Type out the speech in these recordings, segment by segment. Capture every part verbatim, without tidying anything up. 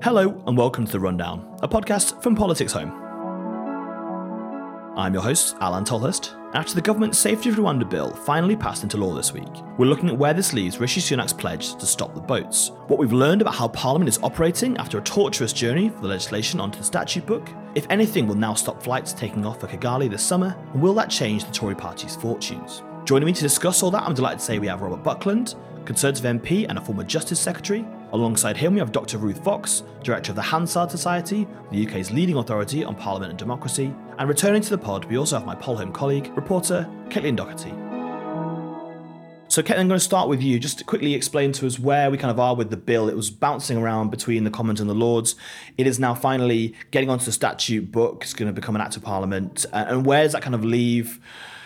Hello and welcome to The Rundown, a podcast from Politics Home. I'm your host, Alan Tolhurst. After the government's Safety of Rwanda bill finally passed into law this week, we're looking at where this leaves Rishi Sunak's pledge to stop the boats, what we've learned about how Parliament is operating after a torturous journey for the legislation onto the statute book, if anything will now stop flights taking off for Kigali this summer, and will that change the Tory party's fortunes? Joining me to discuss all that, I'm delighted to say we have Robert Buckland, Conservative M P and a former Justice Secretary. Alongside him we have Doctor Ruth Fox, Director of the Hansard Society, the U K's leading authority on Parliament and democracy. And returning to the pod, we also have my Polhome colleague, reporter Caitlin Doherty. So Caitlin, I'm going to start with you. Just to quickly explain to us where we kind of are with the bill. It was bouncing around between the Commons and the Lords. It is now finally getting onto the statute book. It's going to become an Act of Parliament. And where does that kind of leave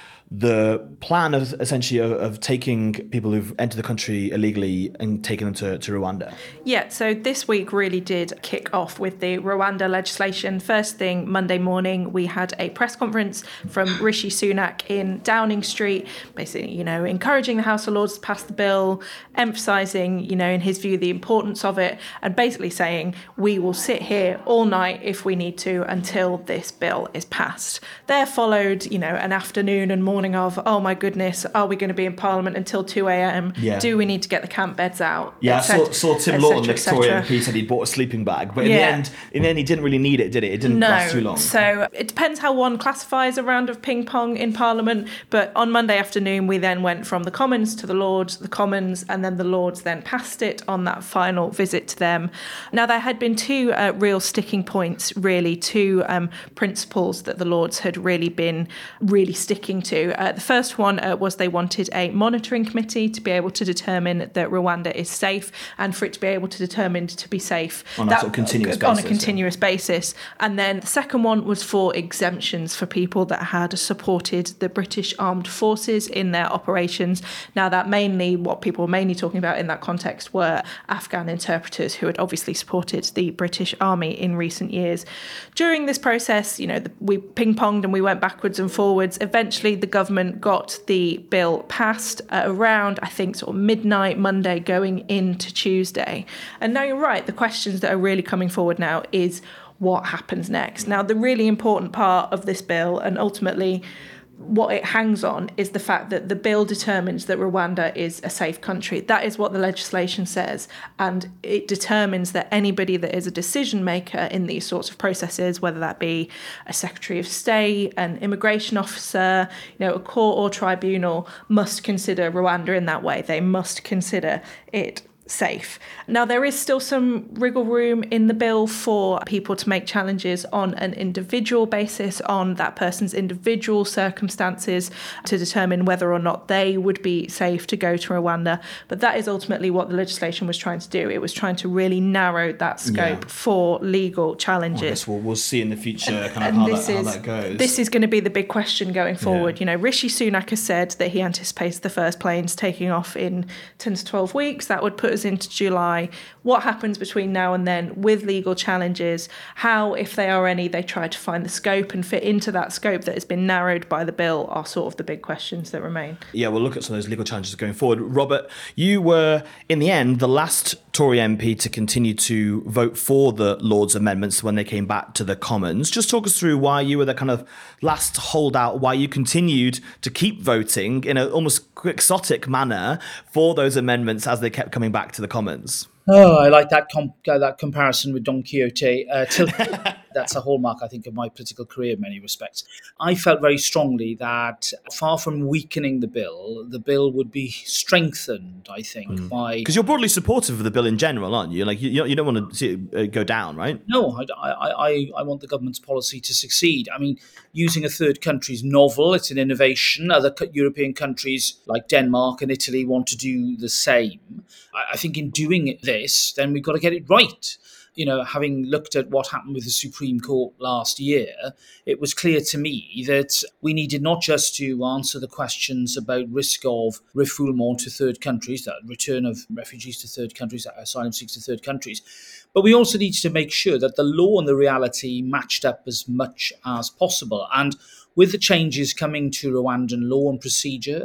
the plan of essentially of, of taking people who've entered the country illegally and taking them to, to Rwanda? Yeah, so this week really did kick off with the Rwanda legislation. First thing, Monday morning, we had a press conference from Rishi Sunak in Downing Street, basically, you know, encouraging the House of Lords to pass the bill, emphasising, you know, in his view, the importance of it, and basically saying, we will sit here all night if we need to until this bill is passed. There followed, you know, an afternoon and morning of, oh my goodness, are we going to be in Parliament until two a.m? Yeah. Do we need to get the camp beds out? Yeah, I saw, saw Tim Lawton, the Victoria M P, said he bought a sleeping bag, but in yeah. the end, in the end, he didn't really need it, did it? It didn't no. last too long. So it depends how one classifies a round of ping pong in Parliament. But on Monday afternoon, we then went from the Commons to the Lords, the Commons, and then the Lords then passed it on that final visit to them. Now, there had been two uh, real sticking points, really, two um, principles that the Lords had really been really sticking to. Uh, the first one uh, was they wanted a monitoring committee to be able to determine that Rwanda is safe, and for it to be able to determine to be safe on a that, sort of continuous on basis. a continuous yeah. basis. And then the second one was for exemptions for people that had supported the British Armed Forces in their operations. Now, that mainly, what people were mainly talking about in that context were Afghan interpreters who had obviously supported the British Army in recent years. During this process, you know, the, we ping-ponged and we went backwards and forwards. Eventually, the government got the bill passed uh, around, I think, sort of midnight Monday going into Tuesday. And now you're right, the questions that are really coming forward now is what happens next. Now, the really important part of this bill, and ultimately what it hangs on, is the fact that the bill determines that Rwanda is a safe country. That is what the legislation says. And it determines that anybody that is a decision maker in these sorts of processes, whether that be a Secretary of State, an immigration officer, you know, a court or tribunal, must consider Rwanda in that way. They must consider it safe. Now, there is still some wriggle room in the bill for people to make challenges on an individual basis, on that person's individual circumstances, to determine whether or not they would be safe to go to Rwanda. But that is ultimately what the legislation was trying to do. It was trying to really narrow that scope yeah. for legal challenges. Well, I guess we'll, we'll see in the future and, kind of how that, is, how that goes. This is going to be the big question going forward. Yeah. You know, Rishi Sunak has said that he anticipates the first planes taking off in ten to twelve weeks. That would put us into July. What happens between now and then with legal challenges? How, if they are any, they try to find the scope and fit into that scope that has been narrowed by the bill are sort of the big questions that remain. Yeah, we'll look at some of those legal challenges going forward. Robert, you were, in the end, the last Tory M P to continue to vote for the Lords amendments when they came back to the Commons. Just talk us through why you were the kind of last holdout, why you continued to keep voting in an almost quixotic manner for those amendments as they kept coming back to the Commons. Oh, I like that comp- uh, that comparison with Don Quixote. Uh, till- that's a hallmark, I think, of my political career in many respects. I felt very strongly that far from weakening the bill, the bill would be strengthened, I think, mm. by... Because you're broadly supportive of the bill in general, aren't you? Like, you, you don't want to see it go down, right? No, I, I, I, I want the government's policy to succeed. I mean, using a third country is novel. It's an innovation. Other European countries like Denmark and Italy want to do the same. I, I think in doing this, then we've got to get it right. You know, having looked at what happened with the Supreme Court last year, it was clear to me that we needed not just to answer the questions about risk of refoulement to third countries, that return of refugees to third countries, asylum seekers to third countries, but we also needed to make sure that the law and the reality matched up as much as possible. And with the changes coming to Rwandan law and procedure,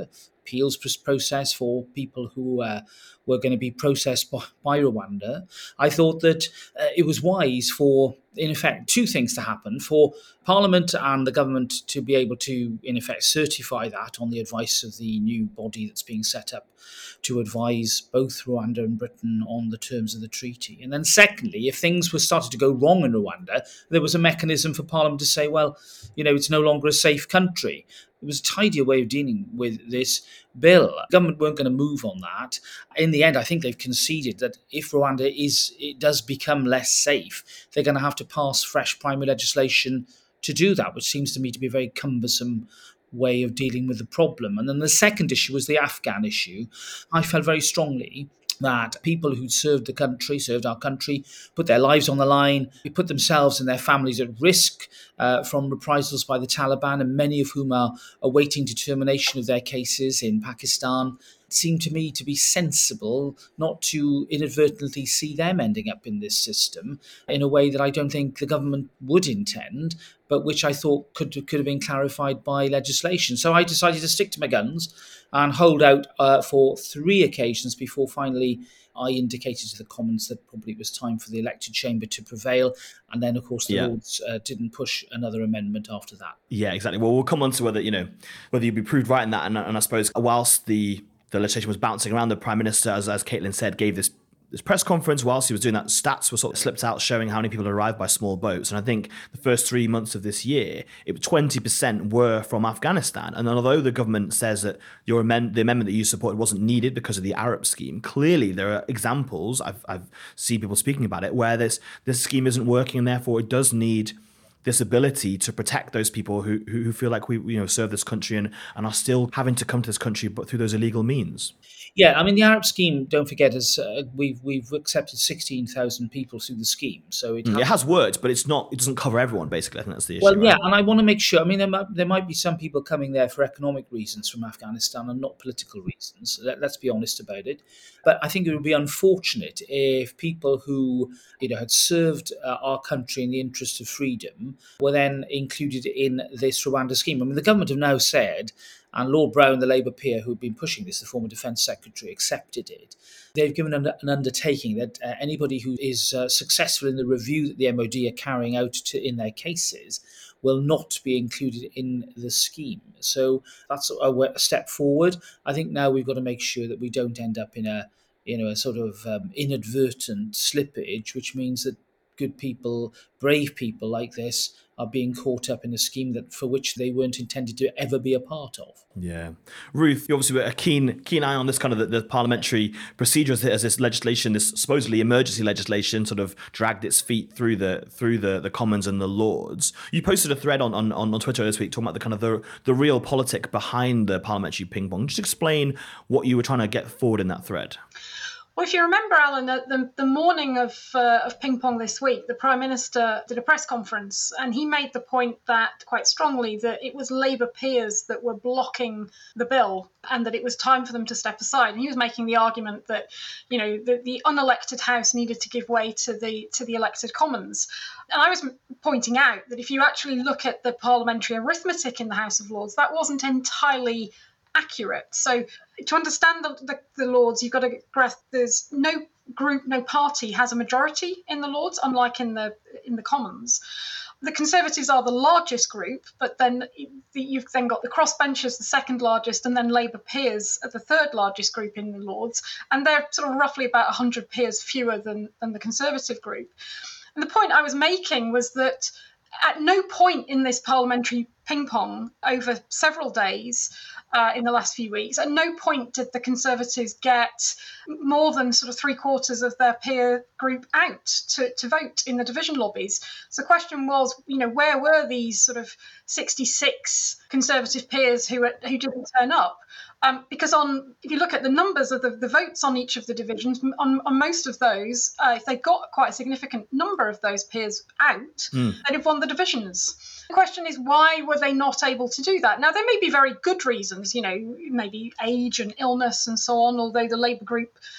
appeals process for people who uh, were going to be processed by, by Rwanda. I thought that uh, it was wise for, in effect, two things to happen: for Parliament and the government to be able to, in effect, certify that on the advice of the new body that's being set up to advise both Rwanda and Britain on the terms of the treaty. And then secondly, if things were started to go wrong in Rwanda, there was a mechanism for Parliament to say, well, you know, it's no longer a safe country. It was a tidier way of dealing with this bill. The government weren't going to move on that. In the end, I think they've conceded that if Rwanda is, it does become less safe, they're going to have to pass fresh primary legislation to do that, which seems to me to be a very cumbersome way of dealing with the problem. And then the second issue was the Afghan issue. I felt very strongly that people who served the country, served our country, put their lives on the line, put themselves and their families at risk uh, from reprisals by the Taliban, and many of whom are awaiting determination of their cases in Pakistan. It seemed to me to be sensible not to inadvertently see them ending up in this system in a way that I don't think the government would intend, but which I thought could, could have been clarified by legislation. So I decided to stick to my guns and hold out uh, for three occasions before finally I indicated to the Commons that probably it was time for the elected chamber to prevail. And then, of course, the yeah. Lords uh, didn't push another amendment after that. Yeah, exactly. Well, we'll come on to whether, you know, whether you'd be proved right in that. And, and I suppose whilst the, the legislation was bouncing around, the Prime Minister, as, as Caitlin said, gave this this press conference whilst he was doing that. Stats were sort of slipped out showing how many people arrived by small boats. And I think the first three months of this year, it twenty percent were from Afghanistan. And although the government says that your amend- the amendment that you supported wasn't needed because of the Arab scheme, clearly there are examples, I've, I've seen people speaking about it, where this, this scheme isn't working and therefore it does need this ability to protect those people who who feel like we you know serve this country and, and are still having to come to this country but through those illegal means. Yeah, I mean, the Arab scheme, don't forget, is uh, we've we've accepted sixteen thousand people through the scheme. So it, mm, has, it has worked, but it's not. It doesn't cover everyone, basically. I think that's the issue. Well, yeah, right? and I want to make sure, I mean, there might, there might be some people coming there for economic reasons from Afghanistan and not political reasons. Let, let's be honest about it. But I think it would be unfortunate if people who, you know, had served uh, our country in the interest of freedom were then included in this Rwanda scheme. I mean, the government have now said, and Lord Brown, the Labour peer who had been pushing this, the former Defence Secretary, accepted it. They've given an, an undertaking that uh, anybody who is uh, successful in the review that the M O D are carrying out to, in their cases will not be included in the scheme. So that's a, a step forward. I think now we've got to make sure that we don't end up in a, you know, a sort of um, inadvertent slippage, which means that good people, brave people like this are being caught up in a scheme that for which they weren't intended to ever be a part of. Yeah. Ruth, you obviously were a keen keen eye on this kind of the, the parliamentary procedure as, as this legislation, this supposedly emergency legislation sort of dragged its feet through the through the, the Commons and the Lords. You posted a thread on, on, on Twitter this week talking about the kind of the, the real politic behind the parliamentary ping pong. Just explain what you were trying to get forward in that thread. Well, if you remember, Alan, the, the morning of uh, of ping pong this week, the Prime Minister did a press conference and he made the point that quite strongly that it was Labour peers that were blocking the bill and that it was time for them to step aside. And he was making the argument that, you know, the, the unelected House needed to give way to the to the elected Commons. And I was pointing out that if you actually look at the parliamentary arithmetic in the House of Lords, that wasn't entirely accurate. So to understand the, the, the Lords, you've got to grasp there's no group, no party has a majority in the Lords, unlike in the in the Commons. The Conservatives are the largest group, but then you've then got the crossbenchers, the second largest, and then Labour peers are the third largest group in the Lords, and they're sort of roughly about one hundred peers fewer than, than the Conservative group. And the point I was making was that at no point in this parliamentary ping pong over several days uh, in the last few weeks, at no point did the Conservatives get more than sort of three quarters of their peer group out to, to vote in the division lobbies. So the question was, you know, where were these sort of sixty-six Conservative peers who who didn't turn up? Um, because on, if you look at the numbers of the, the votes on each of the divisions, on, on most of those, uh, if they got quite a significant number of those peers out, mm. they'd have won the divisions. The question is, why were they not able to do that? Now, there may be very good reasons, you know, maybe age and illness and so on, although the Labour group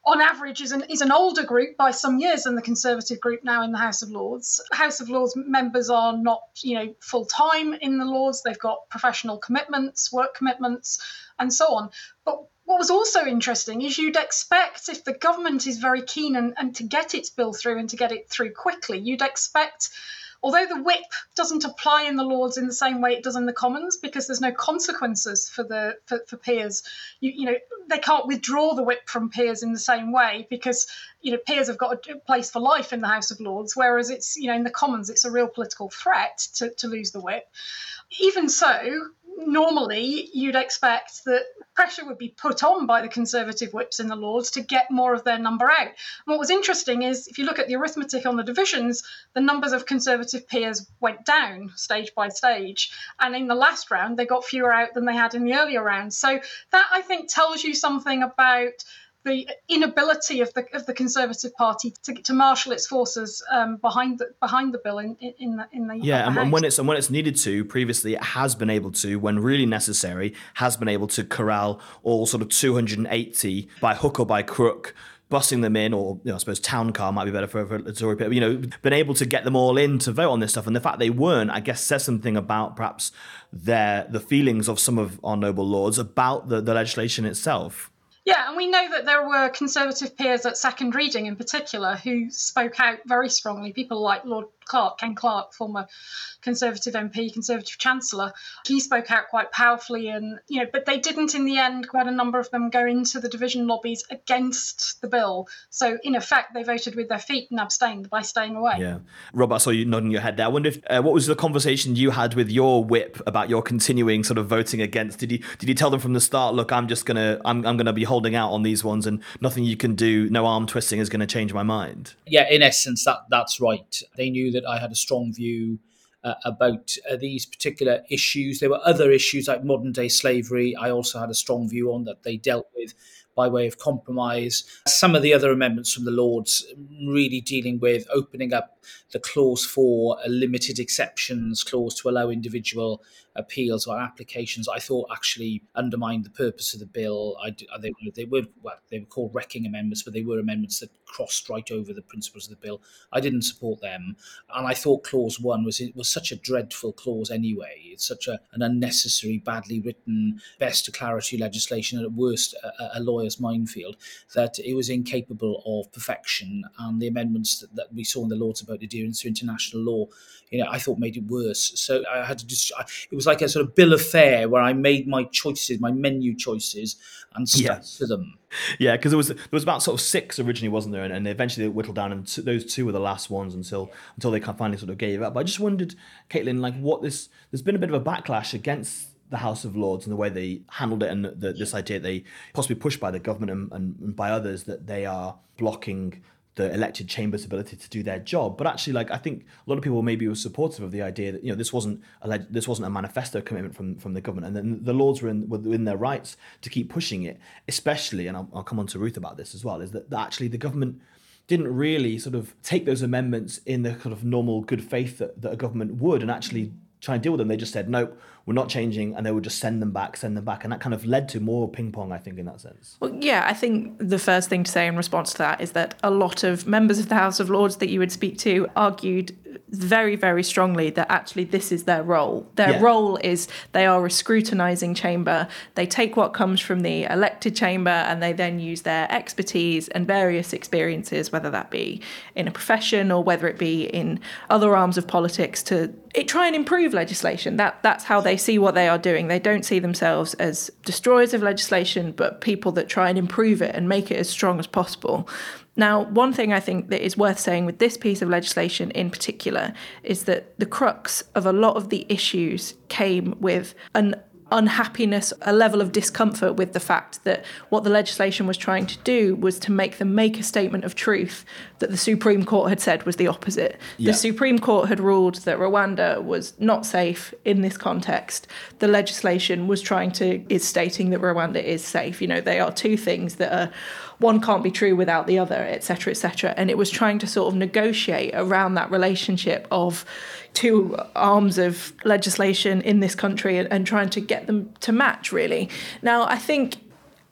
on average, is an, is an older group by some years than the Conservative group now in the House of Lords. House of Lords members are not, you know, full-time in the Lords. They've got professional commitments, work commitments, and so on. But what was also interesting is you'd expect, if the government is very keen and, and to get its bill through and to get it through quickly, you'd expect, although the whip doesn't apply in the Lords in the same way it does in the Commons, because there's no consequences for the for, for peers, you, you know, they can't withdraw the whip from peers in the same way, because, you know, peers have got a place for life in the House of Lords, whereas it's, you know, in the Commons, it's a real political threat to, to lose the whip. Even so, normally you'd expect that pressure would be put on by the Conservative whips in the Lords to get more of their number out. And what was interesting is, if you look at the arithmetic on the divisions, the numbers of Conservative peers went down stage by stage. And in the last round, they got fewer out than they had in the earlier rounds. So that, I think, tells you something about the inability of the of the Conservative Party to, to marshal its forces um, behind the behind the bill in in the in the yeah, and, House. and when it's and when it's needed to, previously it has been able to, when really necessary, has been able to corral all sort of two hundred eighty by hook or by crook, bussing them in, or, you know, I suppose town car might be better for, for a Tory, but, you know, been able to get them all in to vote on this stuff. And the fact they weren't, I guess, says something about perhaps their the feelings of some of our noble lords about the, the legislation itself. Yeah, and we know that there were Conservative peers at second reading in particular who spoke out very strongly. People like Lord Clark, Ken Clark, former Conservative M P, Conservative Chancellor, he spoke out quite powerfully, and, you know, but they didn't in the end, quite a number of them, go into the division lobbies against the bill. So in effect, they voted with their feet and abstained by staying away. Yeah. Rob, I saw you nodding your head there. I wonder if, uh, what was the conversation you had with your whip about your continuing sort of voting against? Did you did you tell them from the start, look, I'm just gonna I'm I'm gonna be holding out on these ones, and nothing you can do, no arm twisting is going to change my mind? Yeah, in essence, that that's right. They knew that I had a strong view uh, about uh, these particular issues. There were other issues like modern day slavery. I also had a strong view on that they dealt with by way of compromise. Some of the other amendments from the Lords really dealing with opening up the clause for uh, limited exceptions clause to allow individual appeals or applications, I thought actually undermined the purpose of the bill. I, they, they were well, they were called wrecking amendments, but they were amendments that crossed right over the principles of the bill. I didn't support them, and I thought clause one was it was such a dreadful clause anyway. It's such a, an unnecessary, badly written, best declaratory legislation, and at worst a, a lawyer's minefield, that it was incapable of perfection. And the amendments that, that we saw in the Lords about adherence to international law, you know, I thought made it worse. So I had to just, it was like a sort of bill of fare where I made my choices, my menu choices, and stuck yeah. to them. Yeah, because there was there was about sort of six originally, wasn't there? And, and eventually they whittled down, and t- those two were the last ones until until they finally sort of gave up. But I just wondered, Caitlin, like what this, there's been a bit of a backlash against the House of Lords and the way they handled it, and the, this idea they possibly pushed by the government and, and, and by others that they are blocking the elected chamber's ability to do their job. But actually, like, I think a lot of people maybe were supportive of the idea that, you know, this wasn't a leg- this wasn't a manifesto commitment from, from the government, and then the Lords were in, were in their rights to keep pushing it, especially, and I'll, I'll come on to Ruth about this as well, is that, that actually the government didn't really sort of take those amendments in the kind of normal good faith that, that a government would and actually try and deal with them. They just said, nope, we're not changing, and they would just send them back, send them back. And that kind of led to more ping pong, I think, in that sense. Well, yeah, I think the first thing to say in response to that is that a lot of members of the House of Lords that you would speak to argued very, very strongly that actually this is their role. Their yeah. role is they are a scrutinising chamber. They take what comes from the elected chamber and they then use their expertise and various experiences, whether that be in a profession or whether it be in other arms of politics, to it, try and improve legislation. That That's how they see what they are doing. They don't see themselves as destroyers of legislation, but people that try and improve it and make it as strong as possible. Now, one thing I think that is worth saying with this piece of legislation in particular is that the crux of a lot of the issues came with an unhappiness, a level of discomfort with the fact that what the legislation was trying to do was to make them make a statement of truth that the Supreme Court had said was the opposite. Yeah. The Supreme Court had ruled that Rwanda was not safe in this context. The legislation was trying to, is stating that Rwanda is safe. You know, they are two things that are, one can't be true without the other, et cetera, et cetera. And it was trying to sort of negotiate around that relationship of two arms of legislation in this country and, and trying to get them to match, really. Now, I think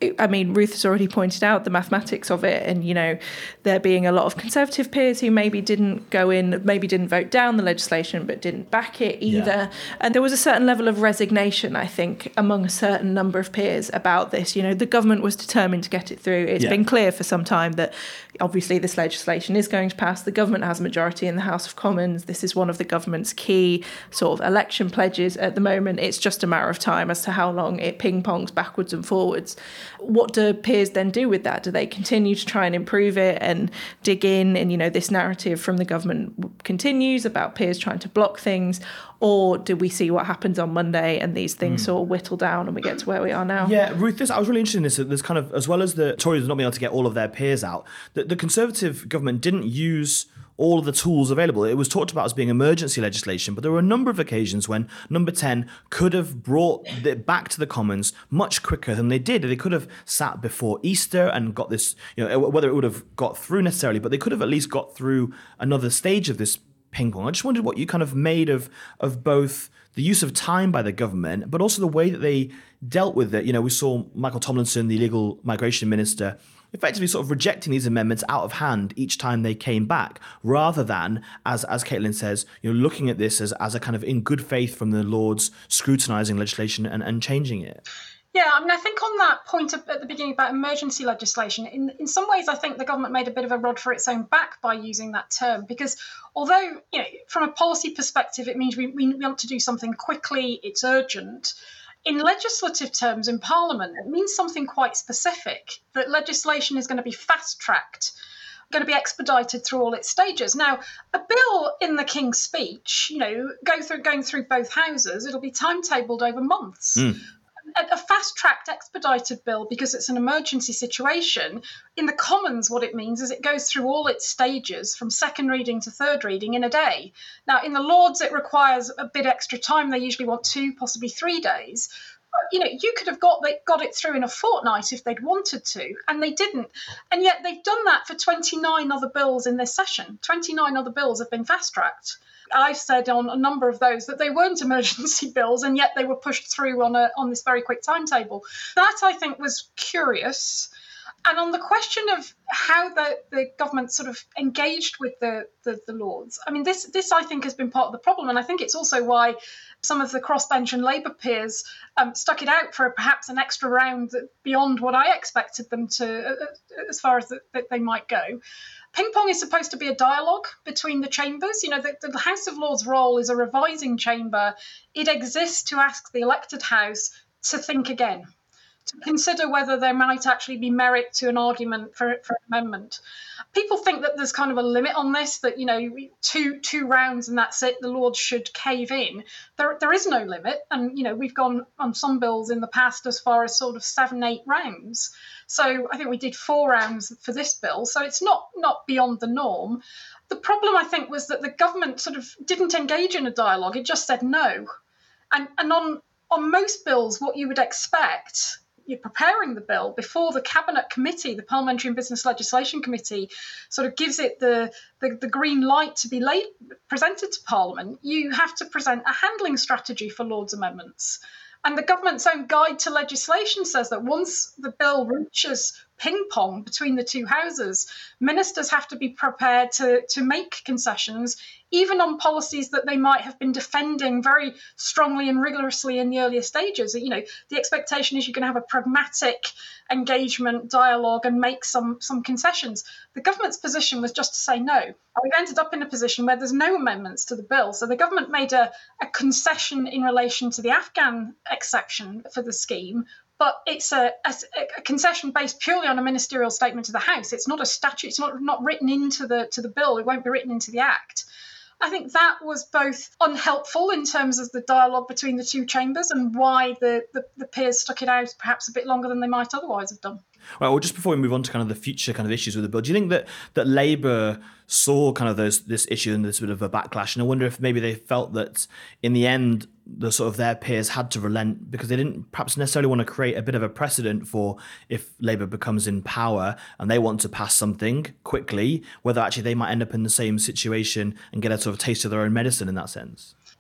I mean, Ruth has already pointed out the mathematics of it, and, you know, there being a lot of Conservative peers who maybe didn't go in, maybe didn't vote down the legislation, but didn't back it either. Yeah. And there was a certain level of resignation, I think, among a certain number of peers about this. You know, the government was determined to get it through. It's yeah. been clear for some time that obviously this legislation is going to pass. The government has a majority in the House of Commons. This is one of the government's key sort of election pledges at the moment. It's just a matter of time as to how long it ping-pongs backwards and forwards. What do peers then do with that? Do they continue to try and improve it and dig in? And, you know, this narrative from the government continues about peers trying to block things. Or do we see what happens on Monday and these things mm. sort of whittle down and we get to where we are now? Yeah, Ruth, this, I was really interested in this. There's kind of, as well as the Tories not being able to get all of their peers out, the, the Conservative government didn't use all of the tools available. It was talked about as being emergency legislation, but there were a number of occasions when Number ten could have brought it back to the Commons much quicker than they did. They could have sat before Easter and got this, you know, whether it would have got through necessarily, but they could have at least got through another stage of this ping pong. I just wondered what you kind of made of of both the use of time by the government, but also the way that they dealt with it. You know, we saw Michael Tomlinson, the illegal migration minister, effectively sort of rejecting these amendments out of hand each time they came back, rather than, as as Caitlin says, you know, looking at this as, as a kind of in good faith from the Lords scrutinising legislation and, and changing it. Yeah, I mean, I think on that point at the beginning about emergency legislation, in, in some ways, I think the government made a bit of a rod for its own back by using that term, because although, you know, from a policy perspective, it means we, we want to do something quickly, it's urgent. In legislative terms, in Parliament, it means something quite specific, that legislation is going to be fast-tracked, going to be expedited through all its stages. Now, a bill in the King's Speech, you know, go through going through both houses, it'll be timetabled over months. Mm. A fast-tracked, expedited bill, because it's an emergency situation, in the Commons, what it means is it goes through all its stages from second reading to third reading in a day. Now, in the Lords, it requires a bit extra time. They usually want two, possibly three days. You know, you could have got they got it through in a fortnight if they'd wanted to, and they didn't. And yet they've done that for twenty-nine other bills in this session. twenty-nine other bills have been fast-tracked. I've said on a number of those that they weren't emergency bills, and yet they were pushed through on a on this very quick timetable. That, I think, was curious. And on the question of how the, the government sort of engaged with the, the, the Lords, I mean, this, this, I think, has been part of the problem. And I think it's also why some of the crossbench and Labour peers um, stuck it out for perhaps an extra round beyond what I expected them to, uh, as far as the, that they might go. Ping pong is supposed to be a dialogue between the chambers. You know, the, the House of Lords' role is a revising chamber. It exists to ask the elected House to think again, to consider whether there might actually be merit to an argument for, for an amendment. People think that there's kind of a limit on this, that, you know, two two rounds and that's it, the Lords should cave in. There there is no limit. And, you know, we've gone on some bills in the past as far as sort of seven, eight rounds. So I think we did four rounds for this bill. So it's not not beyond the norm. The problem, I think, was that the government sort of didn't engage in a dialogue. It just said no. And and on on most bills, what you would expect, you're preparing the bill before the Cabinet Committee, the Parliamentary and Business Legislation Committee, sort of gives it the, the, the green light to be laid, presented to Parliament, you have to present a handling strategy for Lords amendments. And the government's own guide to legislation says that once the bill reaches ping pong between the two houses, ministers have to be prepared to, to make concessions, even on policies that they might have been defending very strongly and rigorously in the earlier stages. You know, the expectation is you're going to have a pragmatic engagement, dialogue, and make some, some concessions. The government's position was just to say no. And we've ended up in a position where there's no amendments to the bill. So the government made a, a concession in relation to the Afghan exception for the scheme, but it's a, a, a concession based purely on a ministerial statement to the House. It's not a statute. It's not, not written into the to the bill. It won't be written into the Act. I think that was both unhelpful in terms of the dialogue between the two chambers and why the, the, the peers stuck it out perhaps a bit longer than they might otherwise have done. Right, well, just before we move on to kind of the future kind of issues with the bill, do you think that, that Labour saw kind of those this issue and this bit of a backlash? And I wonder if maybe they felt that in the end, the sort of their peers had to relent because they didn't perhaps necessarily want to create a bit of a precedent for if Labour becomes in power and they want to pass something quickly, whether actually they might end up in the same situation and get a sort of taste of their own medicine in that sense.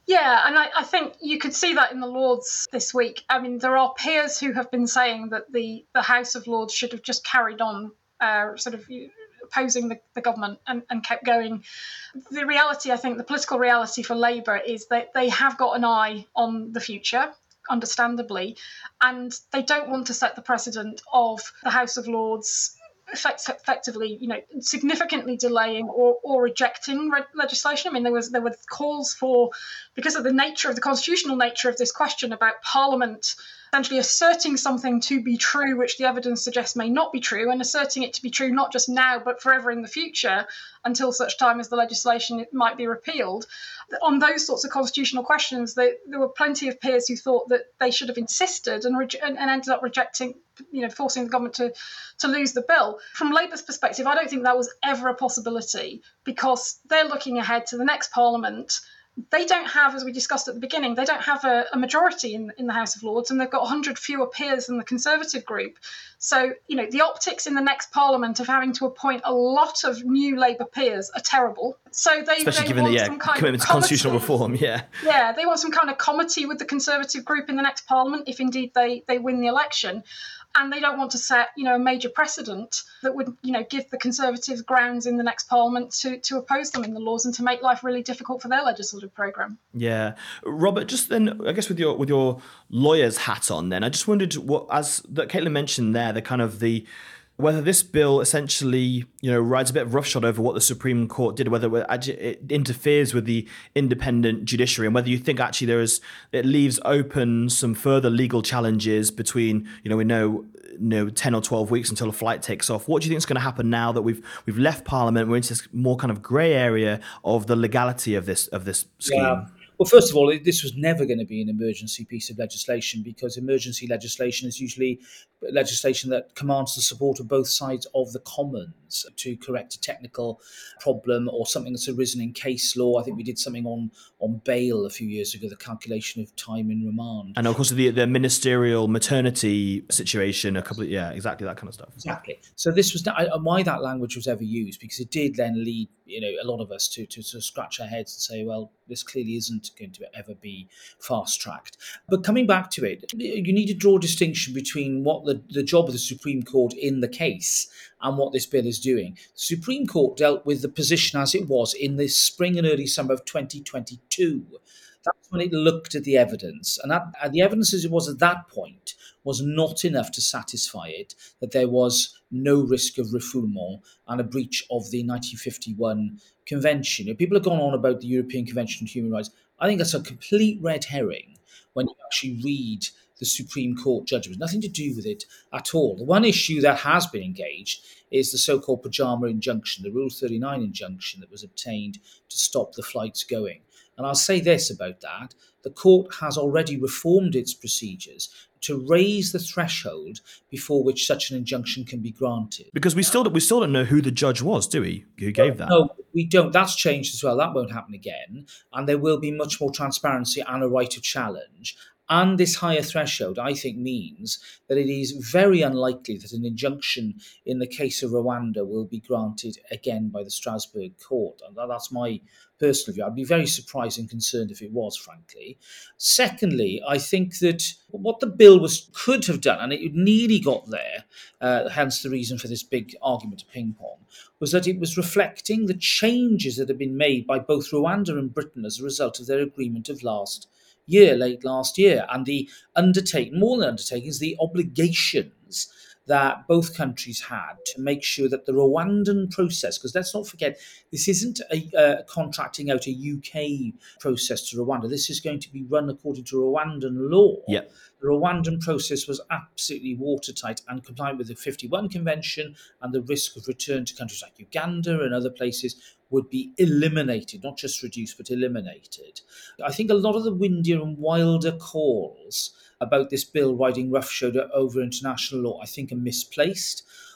Yeah, and I, I think you could see that in the Lords this week. I mean, there are peers who have been saying that the, the House of Lords should have just carried on uh, sort of opposing the, the government and, and kept going. The reality, I think, the political reality for Labour is that they have got an eye on the future, understandably, and they don't want to set the precedent of the House of Lords Effect, effectively, you know, significantly delaying or, or rejecting re- legislation. I mean, there was there were calls for, because of the nature of the constitutional nature of this question about Parliament essentially asserting something to be true, which the evidence suggests may not be true, and asserting it to be true not just now but forever in the future, until such time as the legislation might be repealed. On those sorts of constitutional questions, they, there were plenty of peers who thought that they should have insisted and, re- and ended up rejecting, you know, forcing the government to, to lose the bill. From Labour's perspective, I don't think that was ever a possibility, because they're looking ahead to the next Parliament. They don't have, as we discussed at the beginning, they don't have a, a majority in, in the House of Lords, and they've got one hundred fewer peers than the Conservative group. So, you know, the optics in the next Parliament of having to appoint a lot of new Labour peers are terrible. So they, Especially they given want the yeah, some kind commitment of to constitutional reform, yeah. Yeah, they want some kind of comity with the Conservative group in the next Parliament, if indeed they, they win the election. And they don't want to set, you know, a major precedent that would, you know, give the Conservatives grounds in the next Parliament to, to oppose them in the Lords and to make life really difficult for their legislative programme. Yeah, Robert. Just then, I guess with your with your lawyer's hat on, then I just wondered what, as that Caitlin mentioned there, the kind of the whether this bill essentially, you know, rides a bit of roughshod over what the Supreme Court did, whether it interferes with the independent judiciary, and whether you think actually there is, it leaves open some further legal challenges between, you know, we know, you know, ten or twelve weeks until a flight takes off. What do you think is going to happen now that we've we've left Parliament? We're into this more kind of grey area of the legality of this of this scheme. Yeah. Well, first of all, this was never going to be an emergency piece of legislation, because emergency legislation is usually legislation that commands the support of both sides of the Commons to correct a technical problem or something that's arisen in case law. I think we did something on, on bail a few years ago, the calculation of time in remand. And of course, the the ministerial maternity situation, a couple of, yeah, exactly that kind of stuff. Exactly. So this was why that language was ever used, because it did then lead, you know, a lot of us to, to, to scratch our heads and say, well, this clearly isn't going to ever be fast-tracked. But coming back to it, you need to draw a distinction between what the, the job of the Supreme Court in the case and what this bill is doing. The Supreme Court dealt with the position as it was in the spring and early summer of twenty twenty-two. That's when it looked at the evidence. And that, the evidence as it was at that point was not enough to satisfy it that there was no risk of refoulement and a breach of the nineteen fifty-one Convention. You know, people have gone on about the European Convention on Human Rights. I think that's a complete red herring when you actually read the Supreme Court judgment. Nothing to do with it at all. The one issue that has been engaged is the so-called pajama injunction, the Rule thirty-nine injunction that was obtained to stop the flights going. And I'll say this about that. The court has already reformed its procedures to raise the threshold before which such an injunction can be granted. Because we still we still don't know who the judge was, do we? Who gave that? No, we don't. That's changed as well. That won't happen again. And there will be much more transparency and a right of challenge. And this higher threshold, I think, means that it is very unlikely that an injunction in the case of Rwanda will be granted again by the Strasbourg court. And that's my personal view. I'd be very surprised and concerned if it was, frankly. Secondly, I think that what the bill was could have done, and it nearly got there, uh, hence the reason for this big argument of ping pong, was that it was reflecting the changes that have been made by both Rwanda and Britain as a result of their agreement of last year, late last year, and the undertaking, more than undertakings, the obligations that both countries had to make sure that the Rwandan process, because let's not forget, this isn't a uh, contracting out a U K process to Rwanda. This is going to be run according to Rwandan law. Yep. The Rwandan process was absolutely watertight and compliant with the fifty-one Convention, and the risk of return to countries like Uganda and other places would be eliminated, not just reduced, but eliminated. I think a lot of the windier and wilder calls about this bill riding roughshod over international law, I think, are misplaced.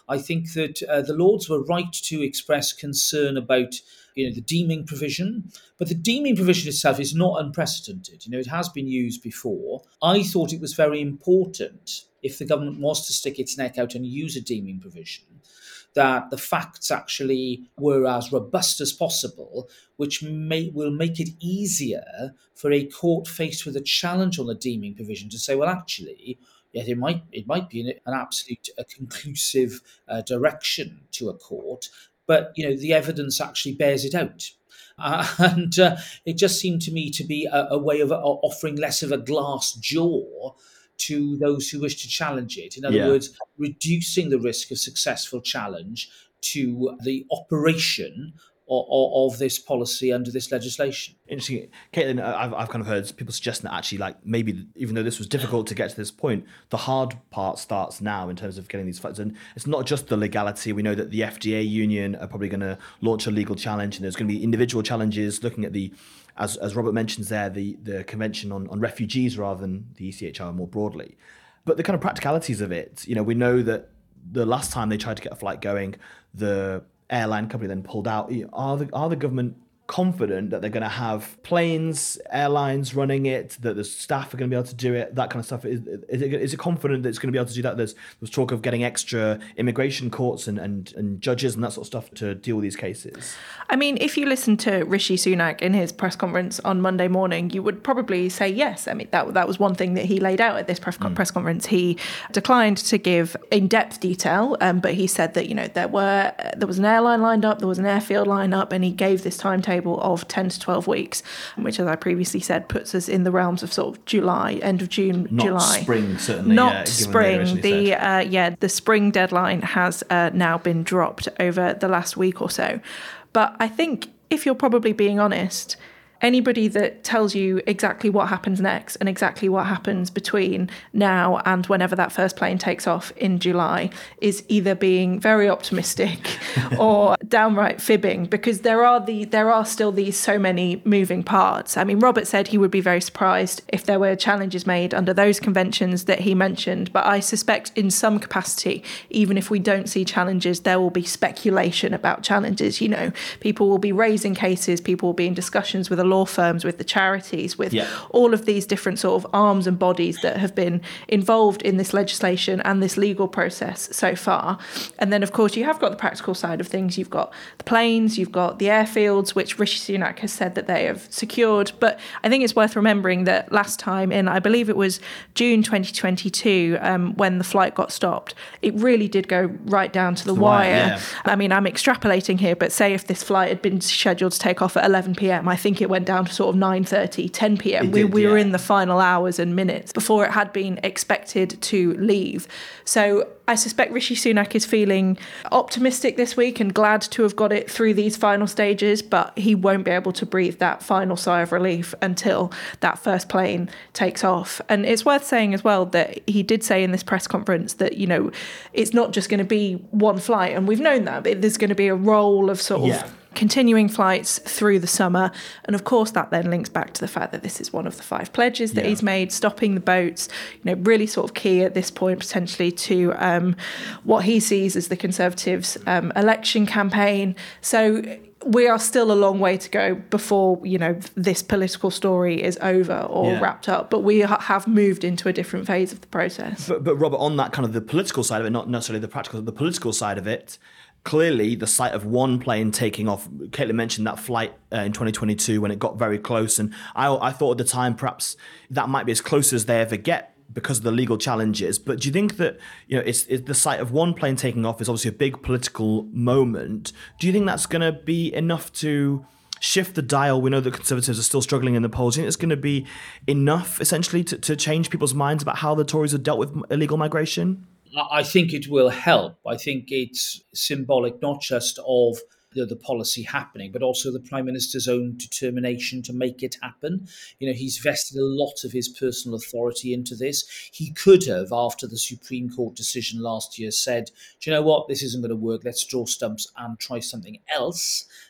I think that uh, the Lords were right to express concern about you know, the deeming provision, but the deeming provision itself is not unprecedented. You know, it has been used before. I thought it was very important, if the government was to stick its neck out and use a deeming provision, that the facts actually were as robust as possible, which may, will make it easier for a court faced with a challenge on the deeming provision to say, well, actually, yes, it might it might be an, an absolute a conclusive uh, direction to a court, but you know the evidence actually bears it out. Uh, and uh, it just seemed to me to be a, a way of uh, offering less of a glass jaw to those who wish to challenge it. In other Yeah. words, reducing the risk of successful challenge to the operation of, of this policy under this legislation. Interesting. Caitlin, I've, I've kind of heard people suggesting that actually, like, maybe even though this was difficult to get to this point, the hard part starts now in terms of getting these funds. And it's not just the legality. We know that the F D A union are probably going to launch a legal challenge, and there's going to be individual challenges looking at the, as as Robert mentions there, the, the Convention on, on Refugees rather than the E C H R more broadly. But the kind of practicalities of it, you know, we know that the last time they tried to get a flight going, the airline company then pulled out. Are the are the government confident that they're going to have planes, airlines running it, that the staff are going to be able to do it, that kind of stuff? Is, is, it, is it confident that it's going to be able to do that? There's, there's talk of getting extra immigration courts and, and, and judges and that sort of stuff to deal with these cases. I mean, if you listen to Rishi Sunak in his press conference on Monday morning, you would probably say yes. I mean, that that was one thing that he laid out at this press, mm. press conference. He declined to give in-depth detail, um, but he said that, you know, there were there was an airline lined up, there was an airfield lined up, and he gave this timetable of ten to twelve weeks, which, as I previously said, puts us in the realms of sort of July, end of June, Not July. spring, certainly. Not yeah, spring. The uh, yeah, the spring deadline has uh, now been dropped over the last week or so. But I think, if you're probably being honest, anybody that tells you exactly what happens next and exactly what happens between now and whenever that first plane takes off in July is either being very optimistic or downright fibbing, because there are the there are still these so many moving parts. I mean, Robert said he would be very surprised if there were challenges made under those conventions that he mentioned, but I suspect in some capacity, even if we don't see challenges, there will be speculation about challenges. You know, people will be raising cases, people will be in discussions with a law firms, with the charities, with yeah. all of these different sort of arms and bodies that have been involved in this legislation and this legal process so far. And then, of course, you have got the practical side of things. You've got the planes, you've got the airfields, which Rishi Sunak has said that they have secured. But I think it's worth remembering that last time in, I believe it was June twenty twenty-two, um, when the flight got stopped, it really did go right down to the, the wire. wire yeah. I mean, I'm extrapolating here, but say if this flight had been scheduled to take off at eleven p.m, I think it went down to sort of nine thirty, ten p.m. We, did, we yeah. were in the final hours and minutes before it had been expected to leave. So I suspect Rishi Sunak is feeling optimistic this week and glad to have got it through these final stages, but he won't be able to breathe that final sigh of relief until that first plane takes off. And it's worth saying as well that he did say in this press conference that, you know, it's not just going to be one flight, and we've known that, but there's going to be a roll of sort of yeah. continuing flights through the summer. And of course, that then links back to the fact that this is one of the five pledges that yeah. he's made, stopping the boats, you know, really sort of key at this point, potentially to um, what he sees as the Conservatives' um, election campaign. So we are still a long way to go before, you know, this political story is over or yeah. wrapped up, but we ha- have moved into a different phase of the process. But, but Robert, on that kind of the political side of it, not necessarily the practical, the political side of it, clearly the sight of one plane taking off, Caitlin mentioned that flight uh, in twenty twenty-two when it got very close, and I, I thought at the time perhaps that might be as close as they ever get because of the legal challenges. But do you think that, you know, it's, it's the sight of one plane taking off is obviously a big political moment. Do you think that's going to be enough to shift the dial? We know that Conservatives are still struggling in the polls. Do you think it's going to be enough essentially to, to change people's minds about how the Tories have dealt with illegal migration? I think it will help. I think it's symbolic not just of the, the policy happening, but also the Prime Minister's own determination to make it happen. You know, he's vested a lot of his personal authority into this. He could have, after the Supreme Court decision last year, said, do you know what, this isn't going to work, let's draw stumps and try something else.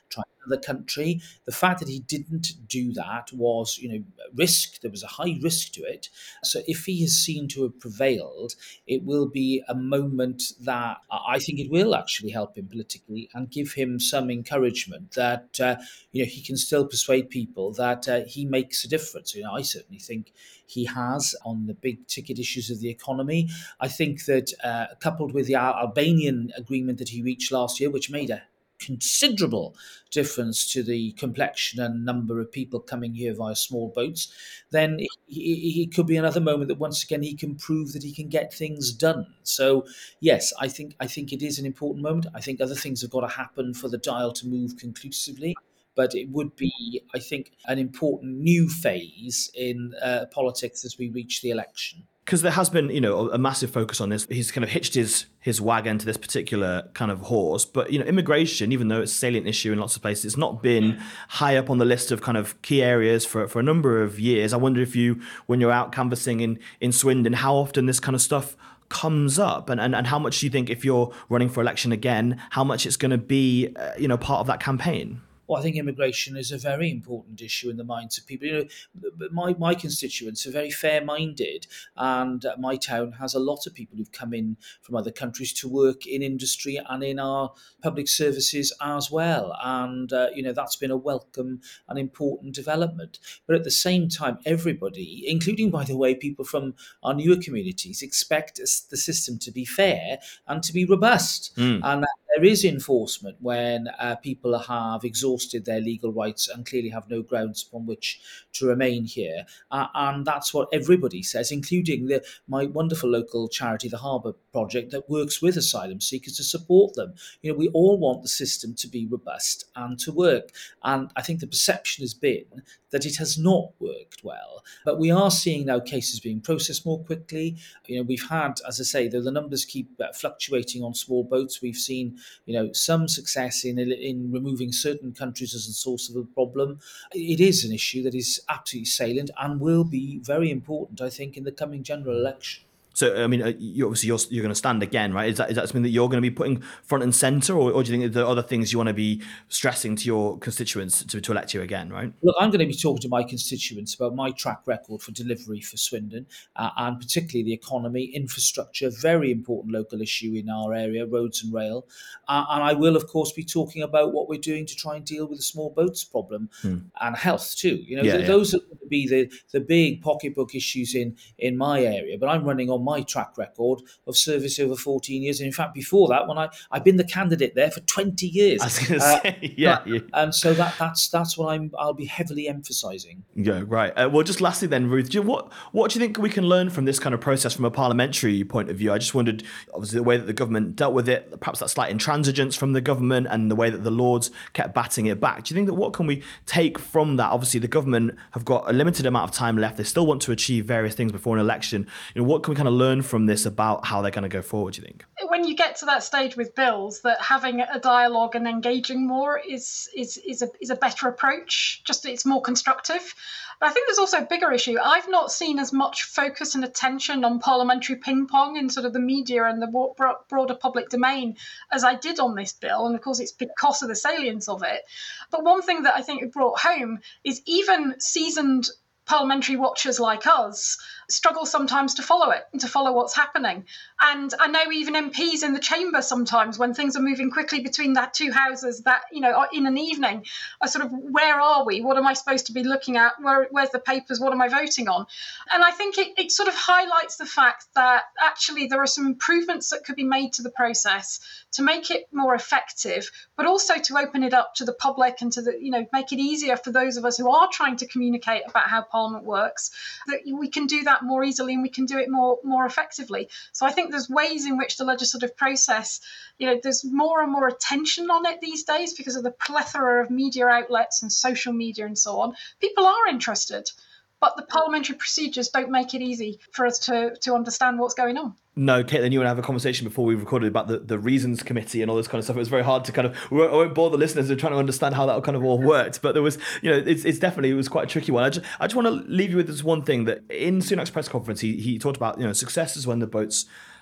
try another country. The fact that he didn't do that was, you know, risk. There was a high risk to it. So if he is seen to have prevailed, it will be a moment that I think it will actually help him politically and give him some encouragement that, uh, you know, he can still persuade people that uh, he makes a difference. You know, I certainly think he has on the big ticket issues of the economy. I think that uh, coupled with the Al- Albanian agreement that he reached last year, which made a considerable difference to the complexion and number of people coming here via small boats, then it, it, it could be another moment that once again he can prove that he can get things done. So yes, I think I think it is an important moment. I think other things have got to happen for the dial to move conclusively. But it would be, I think, an important new phase in uh, politics as we reach the election. Because there has been, you know, a massive focus on this. He's kind of hitched his his wagon to this particular kind of horse. But, you know, immigration, even though it's a salient issue in lots of places, it's not been high up on the list of kind of key areas for, for a number of years. I wonder if you, when you're out canvassing in, in Swindon, how often this kind of stuff comes up, and, and, and how much do you think, if you're running for election again, how much it's going to be, uh, you know, part of that campaign? Well, I think immigration is a very important issue in the minds of people. You know, my my constituents are very fair-minded, and my town has a lot of people who've come in from other countries to work in industry and in our public services as well. And uh, you know, that's been a welcome and important development. But at the same time, everybody, including, by the way, people from our newer communities, expect the system to be fair and to be robust, mm. and that there is enforcement when uh, people have exhausted their legal rights and clearly have no grounds upon which to remain here. Uh, and that's what everybody says, including the, my wonderful local charity, the Harbour Project, that works with asylum seekers to support them. You know, we all want the system to be robust and to work. And I think the perception has been that it has not worked well. But we are seeing now cases being processed more quickly. You know, we've had, as I say, though the numbers keep uh, fluctuating on small boats, we've seen, you know, some success in in removing certain countries as a source of the problem. It is an issue that is absolutely salient and will be very important, I think, in the coming general election. So, I mean, you, obviously you're, you're going to stand again, right? Is that is that something that you're going to be putting front and centre, or, or do you think there are other things you want to be stressing to your constituents to, to elect you again, right? Look, I'm going to be talking to my constituents about my track record for delivery for Swindon, uh, and particularly the economy, infrastructure, very important local issue in our area, roads and rail. Uh, and I will, of course, be talking about what we're doing to try and deal with the small boats problem hmm. and health too. You know, yeah, th- yeah. those are going to be the, the big pocketbook issues in, in my area. But I'm running on my track record of service over fourteen years. And in fact, before that, when I, I've been the candidate there for twenty years. I was going to uh, say, yeah, yeah. And so that that's that's what I'm, I'll be heavily emphasising. Yeah, right. Uh, well, just lastly then, Ruth, do you, what, what do you think we can learn from this kind of process from a parliamentary point of view? I just wondered, obviously, the way that the government dealt with it, perhaps that slight intransigence from the government and the way that the Lords kept batting it back. Do you think that what can we take from that? Obviously, the government have got a limited amount of time left. They still want to achieve various things before an election. You know, what can we kind of learn from this about how they're going to go forward, do you think? When you get to that stage with bills, that having a dialogue and engaging more is is is a is a better approach. Just it's more constructive. But I think there's also a bigger issue. I've not seen as much focus and attention on parliamentary ping pong in sort of the media and the broader public domain as I did on this bill. And of course, it's because of the salience of it. But one thing that I think it brought home is even seasoned parliamentary watchers like us struggle sometimes to follow it and to follow what's happening. And I know even M Ps in the chamber sometimes, when things are moving quickly between that two houses, that, you know, in an evening, are sort of, where are we? What am I supposed to be looking at? Where, where's the papers? What am I voting on? And I think it, it sort of highlights the fact that actually there are some improvements that could be made to the process to make it more effective, but also to open it up to the public and to the, you know, make it easier for those of us who are trying to communicate about how Parliament works, that we can do that more easily and we can do it more more effectively. So I think there's ways in which the legislative process, you know, there's more and more attention on it these days because of the plethora of media outlets and social media and so on. People are interested, but the parliamentary procedures don't make it easy for us to, to understand what's going on. No, Caitlin, you and I have a conversation before we recorded about the, the Reasons Committee and all this kind of stuff. It was very hard to kind of, I won't bore the listeners with trying to understand how that kind of all worked. But there was, you know, it's, it's definitely, it was quite a tricky one. I just, I just want to leave you with this one thing that in Sunak's press conference, he, he talked about, you know, successes when the boats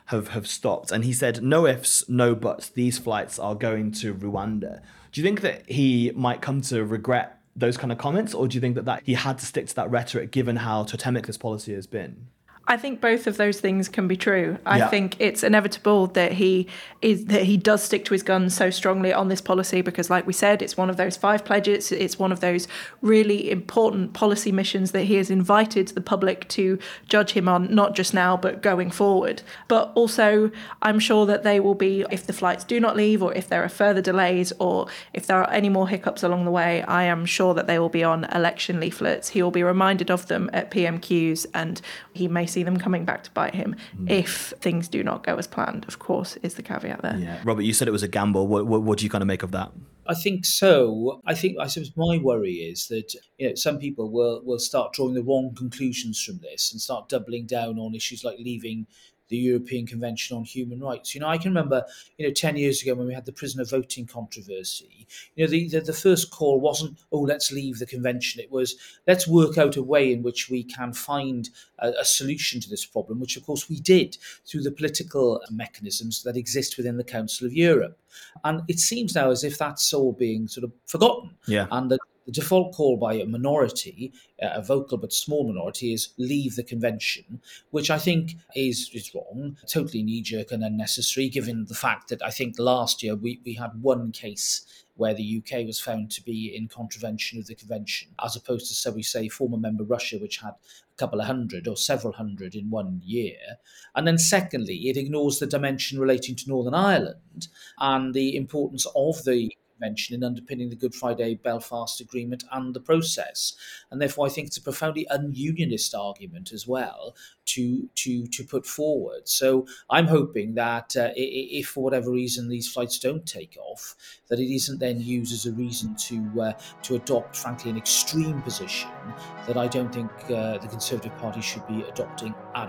have, have stopped. And he said, no ifs, no buts, these flights are going to Rwanda. Do you think that he might come to regret those kind of comments, or do you think that, that he had to stick to that rhetoric given how totemic this policy has been? I think both of those things can be true. I yeah. think it's inevitable that he is that he does stick to his guns so strongly on this policy because, like we said, it's one of those five pledges. It's one of those really important policy missions that he has invited the public to judge him on, not just now, but going forward. But also, I'm sure that they will be, if the flights do not leave or if there are further delays or if there are any more hiccups along the way, I am sure that they will be on election leaflets. He will be reminded of them at P M Qs, and he may see them coming back to bite him mm. if things do not go as planned, of course, is the caveat there. Yeah. Robert, you said it was a gamble. What, what, what do you kind of make of that? I think so. I think, I suppose my worry is that, you know, some people will, will start drawing the wrong conclusions from this and start doubling down on issues like leaving the European Convention on Human Rights. You know, I can remember, you know, ten years ago when we had the prisoner voting controversy, you know, the, the, the first call wasn't, oh, let's leave the convention. It was, let's work out a way in which we can find a, a solution to this problem, which, of course, we did through the political mechanisms that exist within the Council of Europe. And it seems now as if that's all being sort of forgotten. Yeah. And that the default call by a minority, a vocal but small minority, is leave the convention, which I think is, is wrong, totally knee-jerk and unnecessary, given the fact that I think last year we, we had one case where the U K was found to be in contravention of the convention, as opposed to, so we say, former member Russia, which had a couple of hundred or several hundred in one year. And then secondly, it ignores the dimension relating to Northern Ireland and the importance of the convention in underpinning the Good Friday Belfast Agreement and the process. And therefore, I think it's a profoundly un-unionist argument as well to to to put forward. So I'm hoping that uh, if for whatever reason these flights don't take off, that it isn't then used as a reason to uh, to adopt, frankly, an extreme position that I don't think uh, the Conservative Party should be adopting at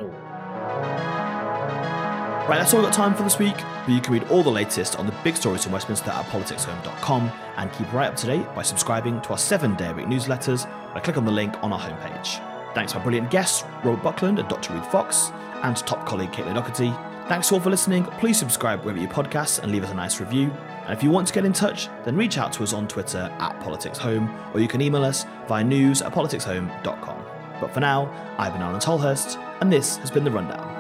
all. Right, that's all we've got time for this week, but you can read all the latest on the big stories from Westminster at politics home dot com and keep right up to date by subscribing to our seven-day-a-week newsletters by clicking on the link on our homepage. Thanks to my brilliant guests, Robert Buckland and Doctor Ruth Fox, and to top colleague Caitlin Doherty. Thanks all for listening. Please subscribe wherever you podcast and leave us a nice review. And if you want to get in touch, then reach out to us on Twitter at PoliticsHome, or you can email us via news at politics home dot com. But for now, I've been Alan Tolhurst, and this has been The Rundown.